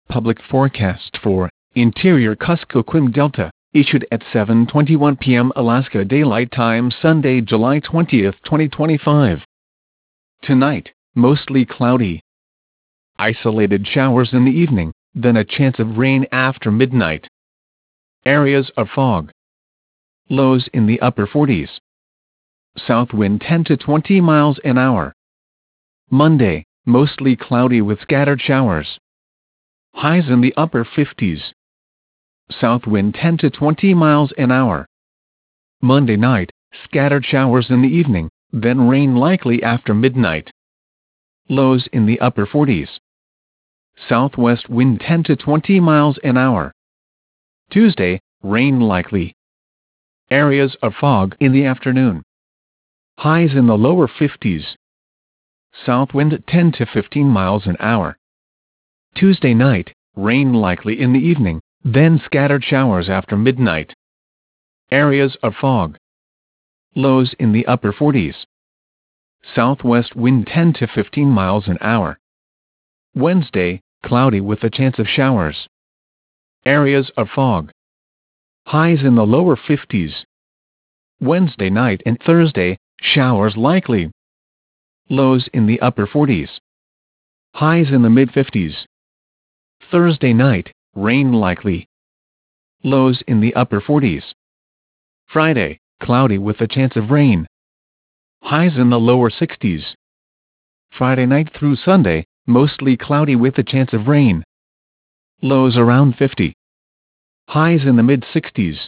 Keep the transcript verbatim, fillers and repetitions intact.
Public forecast for interior Kuskokwim Delta, issued at seven twenty-one p m Alaska Daylight Time Sunday, July twentieth, twenty twenty-five. Tonight, mostly cloudy. Isolated showers in the evening, then a chance of rain after midnight. Areas of fog. Lows in the upper forties. South wind ten to twenty miles an hour. Monday, mostly cloudy with scattered showers. Highs in the upper fifties. South wind ten to twenty miles an hour. Monday night, scattered showers in the evening, then rain likely after midnight. Lows in the upper forties. Southwest wind ten to twenty miles an hour. Tuesday, rain likely. Areas of fog in the afternoon. Highs in the lower fifties. South wind ten to fifteen miles an hour. Tuesday night, rain likely in the evening, then scattered showers after midnight. Areas of fog. Lows in the upper forties. Southwest wind ten to fifteen miles an hour. Wednesday, cloudy with a chance of showers. Areas of fog. Highs in the lower fifties. Wednesday night and Thursday, showers likely. Lows in the upper forties. Highs in the mid fifties. Thursday night, rain likely. Lows in the upper forties. Friday, cloudy with a chance of rain. Highs in the lower sixties. Friday night through Sunday, mostly cloudy with a chance of rain. Lows around fifty. Highs in the mid sixties.